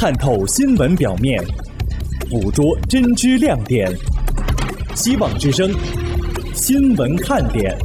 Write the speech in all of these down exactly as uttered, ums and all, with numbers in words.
探透新闻表面，捕捉真知亮点。希望之声，新闻看点。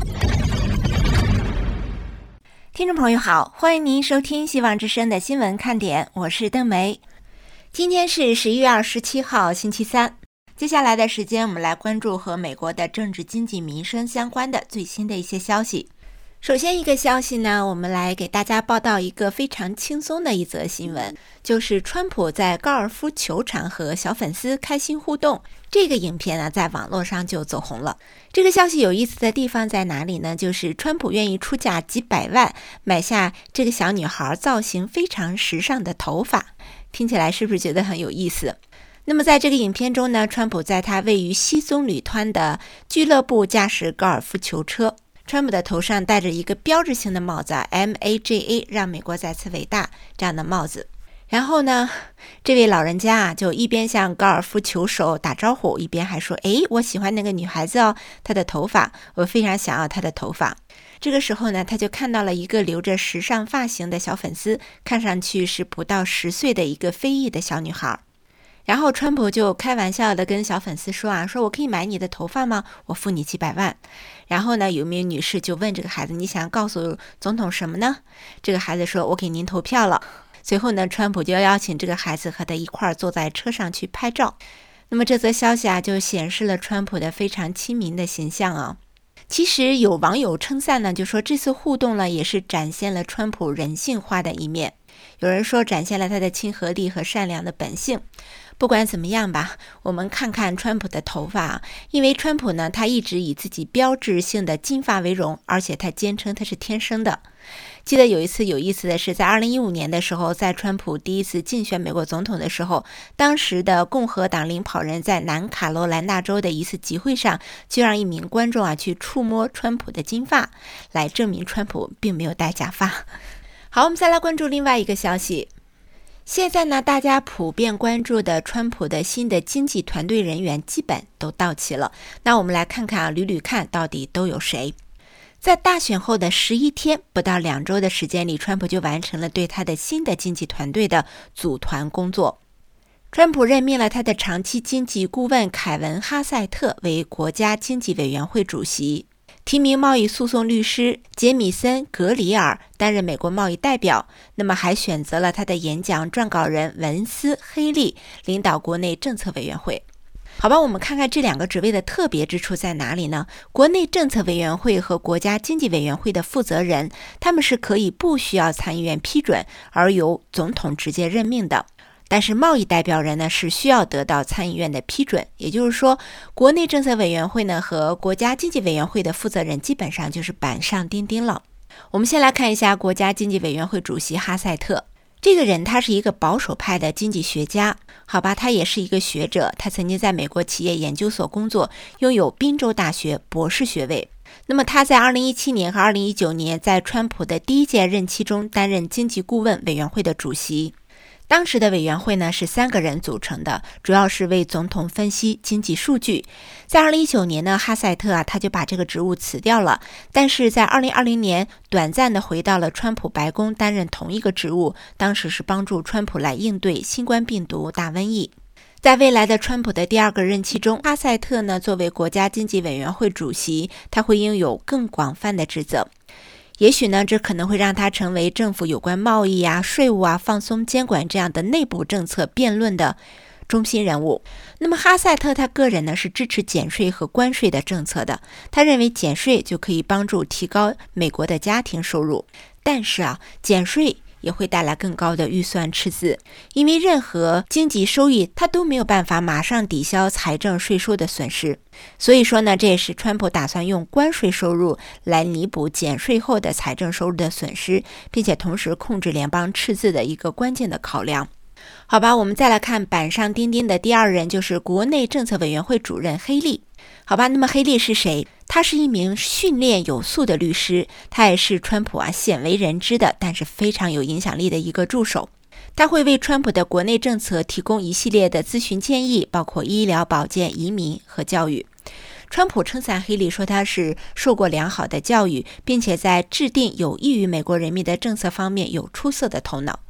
听众朋友好，欢迎您收听希望之声的新闻看点，我是邓梅。今天是十一月二十七号，星期三。接下来的时间，我们来关注和美国的政治、经济、民生相关的最新的一些消息。首先一个消息呢，我们来给大家报道一个非常轻松的一则新闻，就是川普在高尔夫球场和小粉丝开心互动，这个影片呢在网络上就走红了。这个消息有意思的地方在哪里呢？就是川普愿意出价几百万买下这个小女孩造型非常时尚的头发，听起来是不是觉得很有意思？那么在这个影片中呢，川普在他位于西棕榈滩的俱乐部驾驶高尔夫球车，川普的头上戴着一个标志性的帽子 M A G A 让美国再次伟大这样的帽子。然后呢，这位老人家啊就一边向高尔夫球手打招呼，一边还说，诶，我喜欢那个女孩子哦，她的头发，我非常想要她的头发。这个时候呢，他就看到了一个留着时尚发型的小粉丝，看上去是不到十岁的一个非裔的小女孩。然后川普就开玩笑的跟小粉丝说啊，说我可以买你的头发吗？我付你几百万。然后呢，有名女士就问这个孩子，你想告诉总统什么呢？这个孩子说，我给您投票了。随后呢，川普就邀请这个孩子和他一块儿坐在车上去拍照。那么这则消息啊，就显示了川普的非常亲民的形象啊。其实有网友称赞呢，就说这次互动呢，也是展现了川普人性化的一面。有人说展现了他的亲和力和善良的本性。不管怎么样吧，我们看看川普的头发啊，因为川普呢，他一直以自己标志性的金发为荣，而且他坚称他是天生的。记得有一次有意思的是，在二零一五年的时候，在川普第一次竞选美国总统的时候，当时的共和党领跑人在南卡罗来纳州的一次集会上，就让一名观众啊去触摸川普的金发，来证明川普并没有戴假发。好，我们再来关注另外一个消息。现在呢，大家普遍关注的川普的新的经济团队人员基本都到齐了。那我们来看看啊，捋捋看到底都有谁。在大选后的十一天，不到两周的时间里，川普就完成了对他的新的经济团队的组团工作。川普任命了他的长期经济顾问凯文·哈塞特为国家经济委员会主席，提名贸易诉讼律师杰米森·格里尔担任美国贸易代表，那么还选择了他的演讲撰稿人文斯·黑利领导国内政策委员会。好吧，我们看看这两个职位的特别之处在哪里呢？国内政策委员会和国家经济委员会的负责人，他们是可以不需要参议院批准，而由总统直接任命的。但是贸易代表人呢是需要得到参议院的批准，也就是说，国内政策委员会呢和国家经济委员会的负责人基本上就是板上钉钉了。我们先来看一下国家经济委员会主席哈塞特。这个人他是一个保守派的经济学家，好吧，他也是一个学者，他曾经在美国企业研究所工作，拥有宾州大学博士学位。那么他在二零一七年和二零一九年在川普的第一届任期中担任经济顾问委员会的主席。当时的委员会呢是三个人组成的，主要是为总统分析经济数据。在二零一九年呢，哈塞特啊他就把这个职务辞掉了，但是在二零二零年短暂的回到了川普白宫担任同一个职务，当时是帮助川普来应对新冠病毒大瘟疫。在未来的川普的第二个任期中，哈塞特呢作为国家经济委员会主席，他会拥有更广泛的职责。也许呢，这可能会让他成为政府有关贸易啊、税务啊、放松监管这样的内部政策辩论的中心人物。那么哈塞特他个人呢是支持减税和关税的政策的，他认为减税就可以帮助提高美国的家庭收入。但是啊，减税也会带来更高的预算赤字，因为任何经济收益它都没有办法马上抵消财政税收的损失。所以说呢，这也是川普打算用关税收入来弥补减税后的财政收入的损失，并且同时控制联邦赤字的一个关键的考量。好吧，我们再来看板上钉钉的第二人，就是国内政策委员会主任黑利。好吧，那么黑利是谁？他是一名训练有素的律师，他也是川普啊鲜为人知的，但是非常有影响力的一个助手。他会为川普的国内政策提供一系列的咨询建议，包括医疗保健、移民和教育。川普称赞黑利说他是受过良好的教育，并且在制定有益于美国人民的政策方面有出色的头脑。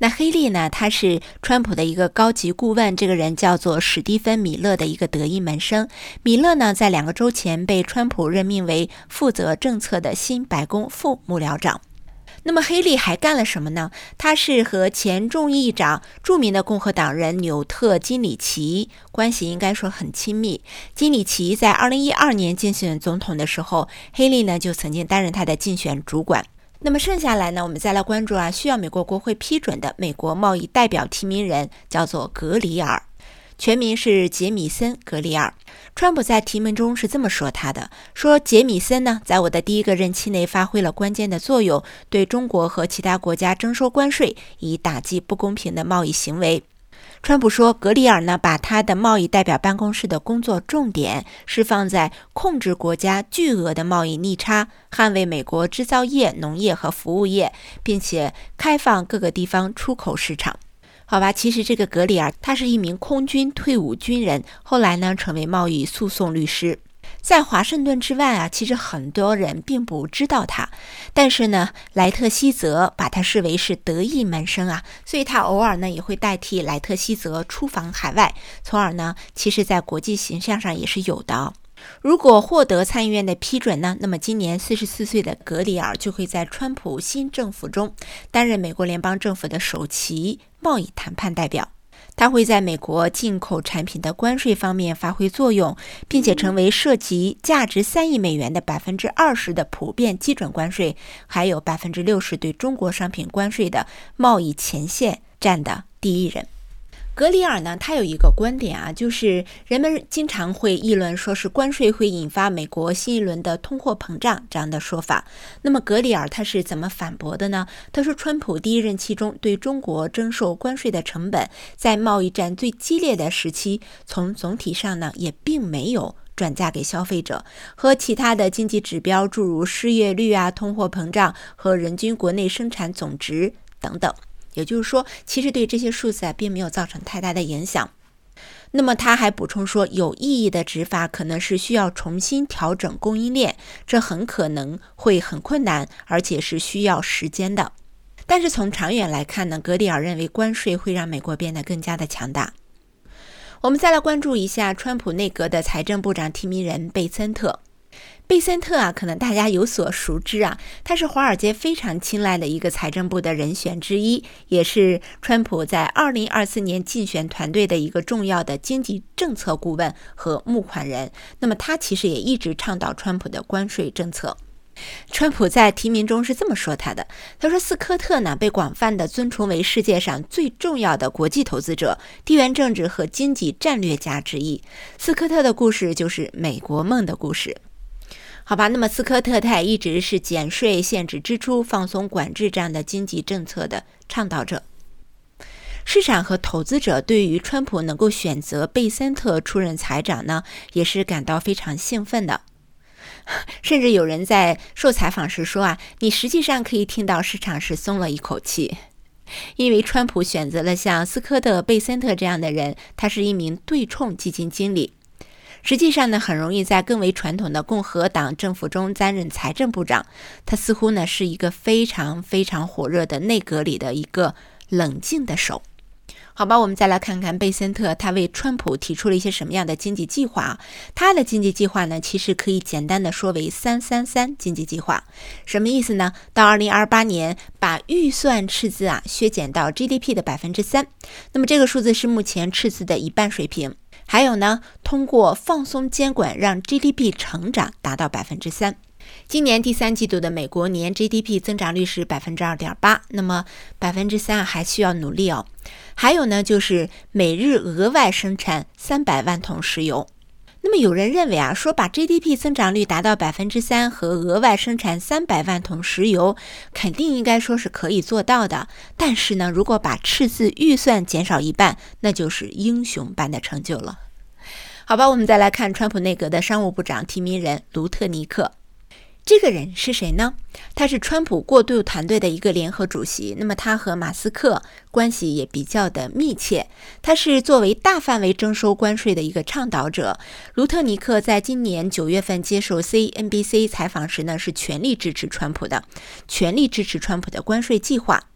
那黑利呢，他是川普的一个高级顾问，这个人叫做史蒂芬·米勒的一个得意门生。米勒呢，在两个周前被川普任命为负责政策的新白宫副幕僚长。那么黑利还干了什么呢？他是和前众议长、著名的共和党人纽特·金里奇关系应该说很亲密。金里奇在二零一二年竞选总统的时候，黑利呢就曾经担任他的竞选主管。那么剩下来呢，我们再来关注啊，需要美国国会批准的美国贸易代表提名人叫做格里尔，全名是杰米森·格里尔。川普在提名中是这么说他的，说杰米森呢，在我的第一个任期内发挥了关键的作用，对中国和其他国家征收关税，以打击不公平的贸易行为。川普说，格里尔呢，把他的贸易代表办公室的工作重点是放在控制国家巨额的贸易逆差，捍卫美国制造业、农业和服务业，并且开放各个地方出口市场。好吧，其实这个格里尔他是一名空军退伍军人，后来呢成为贸易诉讼律师。在华盛顿之外啊，其实很多人并不知道他，但是呢，莱特希泽把他视为是得意门生啊，所以他偶尔呢也会代替莱特希泽出访海外，从而呢，其实在国际形象上也是有的哦。如果获得参议院的批准呢，那么今年四十四岁的格里尔就会在川普新政府中担任美国联邦政府的首席贸易谈判代表。他会在美国进口产品的关税方面发挥作用，并且成为涉及价值三亿美元的百分之二十的普遍基准关税，还有百分之六十对中国商品关税的贸易前线站的第一人。格里尔呢，他有一个观点啊，就是人们经常会议论说是关税会引发美国新一轮的通货膨胀这样的说法。那么格里尔他是怎么反驳的呢？他说，川普第一任期中对中国征收关税的成本，在贸易战最激烈的时期，从总体上呢也并没有转嫁给消费者，和其他的经济指标诸如失业率啊、通货膨胀和人均国内生产总值等等。也就是说，其实对这些数字啊，并没有造成太大的影响。那么他还补充说，有意义的执法可能是需要重新调整供应链，这很可能会很困难，而且是需要时间的。但是从长远来看呢，格里尔认为关税会让美国变得更加的强大。我们再来关注一下川普内阁的财政部长提名人贝森特。贝森特啊，可能大家有所熟知啊，他是华尔街非常青睐的一个财政部的人选之一，也是川普在二零二四年竞选团队的一个重要的经济政策顾问和募款人。那么他其实也一直倡导川普的关税政策。川普在提名中是这么说他的，他说斯科特呢被广泛的尊崇为世界上最重要的国际投资者、地缘政治和经济战略家之一。斯科特的故事就是美国梦的故事。好吧，那么斯科特他也一直是减税、限制支出、放松管制这样的经济政策的倡导者。市场和投资者对于川普能够选择贝森特出任财长呢，也是感到非常兴奋的。甚至有人在受采访时说啊，你实际上可以听到市场是松了一口气，因为川普选择了像斯科特·贝森特这样的人，他是一名对冲基金经理。实际上呢，很容易在更为传统的共和党政府中担任财政部长。他似乎呢是一个非常非常火热的内阁里的一个冷静的手。好吧，我们再来看看贝森特他为川普提出了一些什么样的经济计划。他的经济计划呢，其实可以简单的说为三三三经济计划。什么意思呢？到二零二八年把预算赤字啊削减到 G D P 的百分之三，那么这个数字是目前赤字的一半水平。还有呢，通过放松监管让 G D P 成长达到百分之三。今年第三季度的美国年 G D P 增长率是百分之二点八，那么百分之三还需要努力哦。还有呢，就是每日额外生产三百万桶石油。那么有人认为啊，说把 G D P 增长率达到百分之三和额外生产三百万桶石油，肯定应该说是可以做到的。但是呢，如果把赤字预算减少一半，那就是英雄般的成就了。好吧，我们再来看川普内阁的商务部长提名人卢特尼克。这个人是谁呢？他是川普过渡团队的一个联合主席，那么他和马斯克关系也比较的密切。他是作为大范围征收关税的一个倡导者。卢特尼克在今年九月份接受 C N B C 采访时呢，是全力支持川普的，全力支持川普的关税计划。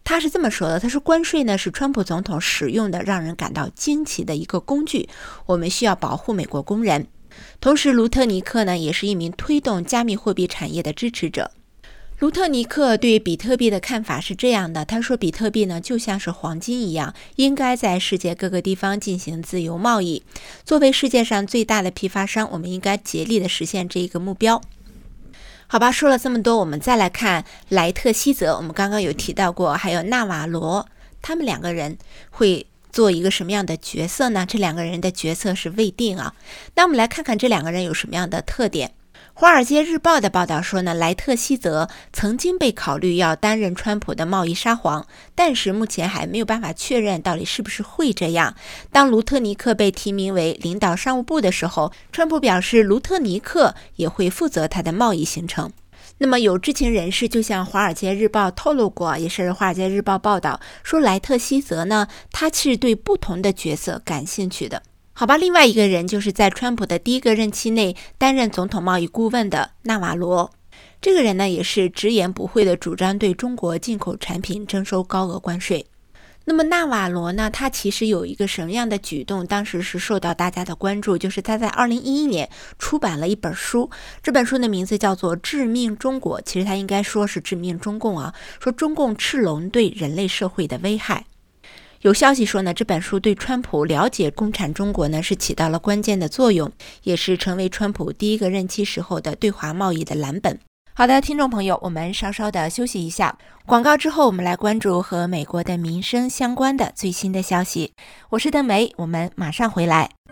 他是这么说的，他说关税呢是川普总统使用的让人感到惊奇的一个工具，我们需要保护美国工人。同时卢特尼克呢也是一名推动加密货币产业的支持者。卢特尼克对比特币的看法是这样的，他说比特币呢就像是黄金一样，应该在世界各个地方进行自由贸易。作为世界上最大的批发商，我们应该竭力的实现这一个目标。好吧，说了这么多，我们再来看莱特希泽。我们刚刚有提到过，还有纳瓦罗，他们两个人会做一个什么样的角色呢？这两个人的角色是未定啊。那我们来看看这两个人有什么样的特点。华尔街日报的报道说呢，莱特希泽曾经被考虑要担任川普的贸易沙皇，但是目前还没有办法确认到底是不是会这样。当卢特尼克被提名为领导商务部的时候，川普表示卢特尼克也会负责他的贸易行程。那么有知情人士就向华尔街日报透露过，也是华尔街日报报道说，莱特希泽呢，他是对不同的角色感兴趣的。好吧，另外一个人就是在川普的第一个任期内担任总统贸易顾问的纳瓦罗。这个人呢，也是直言不讳的主张对中国进口产品征收高额关税。那么纳瓦罗呢，他其实有一个什么样的举动，当时是受到大家的关注，就是他在二零一一年出版了一本书，这本书的名字叫做《致命中国》，其实他应该说是致命中共啊，说中共赤龙对人类社会的危害。有消息说呢，这本书对川普了解共产中国呢是起到了关键的作用，也是成为川普第一个任期时候的对华贸易的蓝本。好的，听众朋友，我们稍稍的休息一下，广告之后我们来关注和美国的民生相关的最新的消息。我是邓梅，我们马上回来。